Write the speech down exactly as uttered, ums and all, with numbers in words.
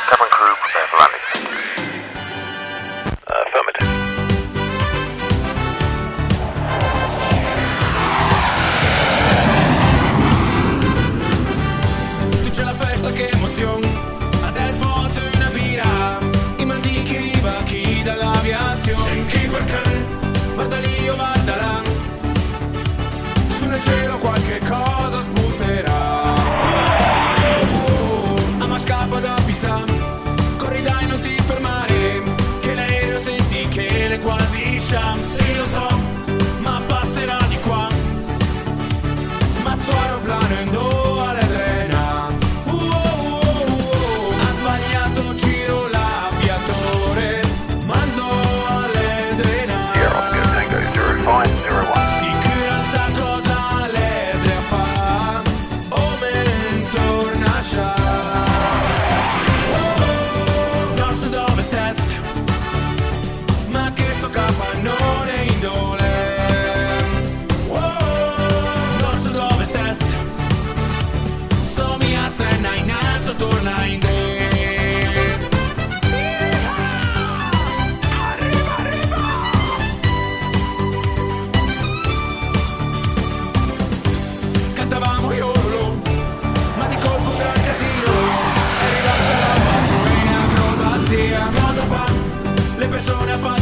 Cabin crew, prepare for landing. Uh, affirmative. Tu c'è la festa, che emozione. Adesso svuoto una birra. I mandichi rivacchi dall'aviazione. Senti quel can, guarda lì o guarda là. Su nel cielo qualche cosa spunterà. Oh, oh, ma scappa da Pisa. Corri dai, non ti fermare, che l'aereo senti che le quasi sham. Sì lo so, ma passerà di qua. Ma sto aeroplano andò alle drena. Uh, oh, oh, oh. Ha sbagliato giro l'aviatore, mandò alle drena. Yeah, Oscar Tango zero five zero one. Sicurezza cosa le deve fa, o men torna a scià. Oh, nord-sud ovest-est, ma che sto capannone indole. Oh, nord-sud ovest-est, so mi assena in alto, torna in de. Arriva, arriva! Cantavamo Iolo, ma di colpo un gran casino. È arrivata la pattuglia in acrobazia. Cosa fa? Le persone a fare